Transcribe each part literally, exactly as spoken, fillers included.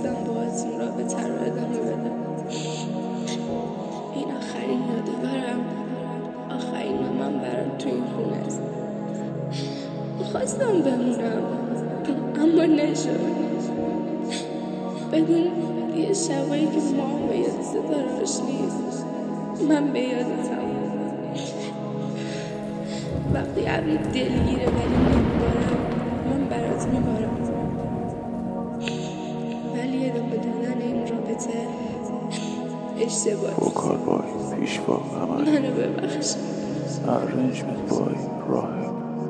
خواستم باهاتون رابطه رو ادامه بدم. این آخرین یادگارم، آخرین من برام تو این خونه است. خواستم بمونم اما نشد. بدون یه شبایی که ما به یاد ستاره‌اش نیست، من به یادتم. وقتی ابری دلگیره ولی نمیبارم، من برات میبارم. ولی ادامه دادن این رابطه اشتباهه. وکال بای پیشوا همه منو ببخش. arrangement بای راهب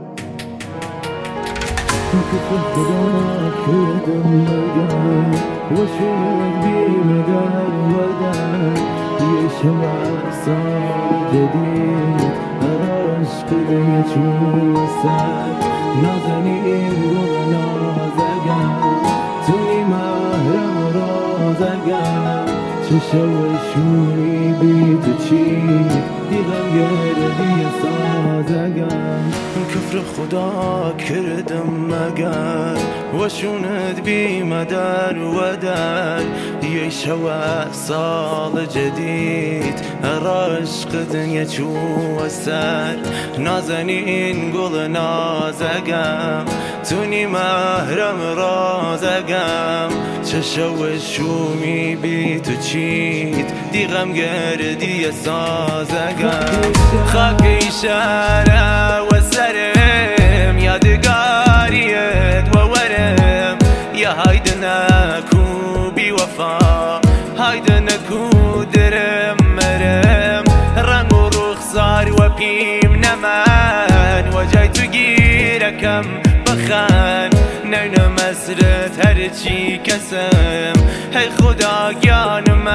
كفر خداك كردم مجال وشوق بمدار ودار يشوع صار جديد عشق يجوع سار نازنين ونازقا توني مهرم رازقا تشوشوني بتشيد دیدم گردی سازگم کفر خدا کردم مگر وشوند بی مدر و در یه شوه سال جدید عشق دنیا چو سر نازنین گل نازگم تونی محرم رازگم چشو شومی بی تو چید دیغم گردی سازگم خاکی شهره و سرم یادگاریت و ورم یا هایده نکو بی وفا هایده نکو درم مرم رنگ و رخسار و پیم نمن و جای تو گیرکم بخن نینه مسرت هرچی کسم هی خدا گیانم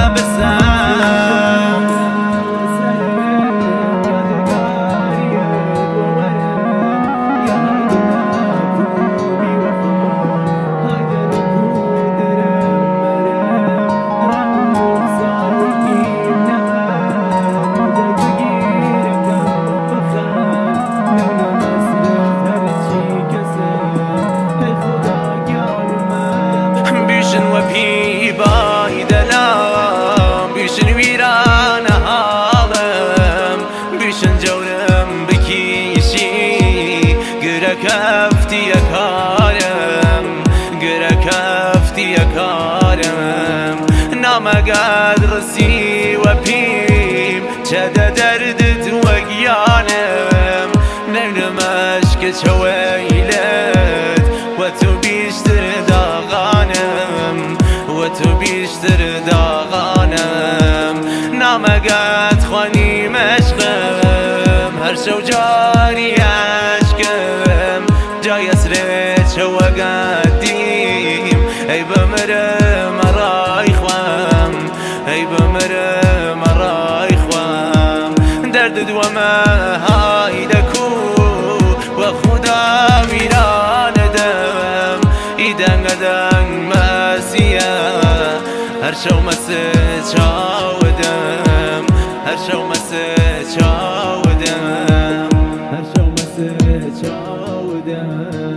بسم كفتي كارم قرا كفتي كارم نام قادر سي وبيم شد دردت وقيانم نرمشك شويلت وتو بيشتر داغانم وتو بيشتر داغانم نام قاد خواني مشقم هر شو جاري عشقم جای اسرت شو قدیم ای بمرم رای خوام ای بمرم رای خوام درد دو ما هایدکو و خدا ویران دم ایدن قدن مسیح هر شو مسه چاودم هر شو مسه چاودم هر شو مسه چاودم